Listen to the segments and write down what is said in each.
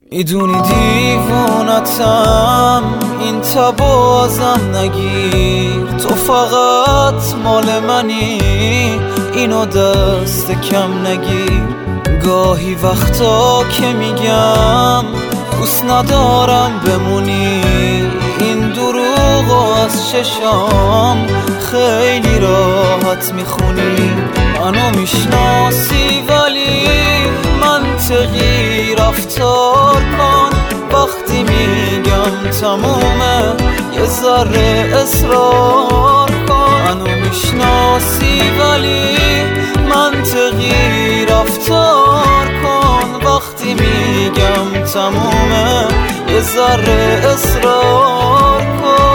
میدونی دیوونتم، این تبو ازم نگیر، تو فقط مال منی، اینو دست کم نگیر. گاهی وقتا که میگم دوست ندارم بمونی، این دروغو از چشام خیلی راحت میخونی. منو میشناسی ولی منطقی رفتار کن، وقتی میگم تمومه یه ذره اصرار کن. منو میشناسی ولی منطقی رفتار کن، وقتی میگم تمومه یه ذره اصرار کن.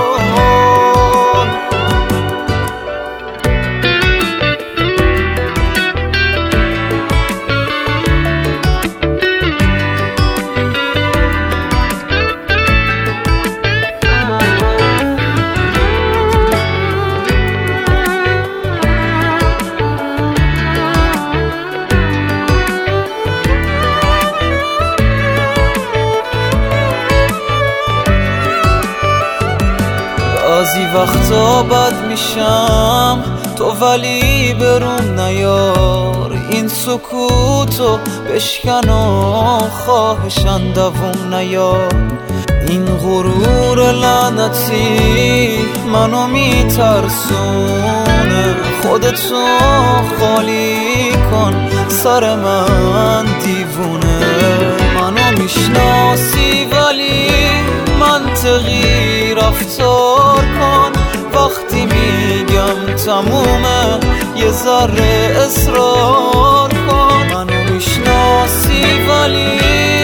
بعضی وقتا بد میشم تو ولی برون نیار، این سکوتو بشکن و خواهشن دووم نیار. این غرور لعنتی منو میترسونه، خودتو خالی کن سر من دیوونه. منو میشناسی ولی منطقی رفتار کن، وقتی میگم تمومه یه ذره اصرار کن. منو میشناسی ولی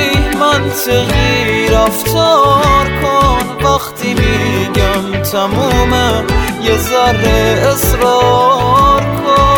منطقی رفتار کن، وقتی میگم تمومه یه ذره اصرار کن.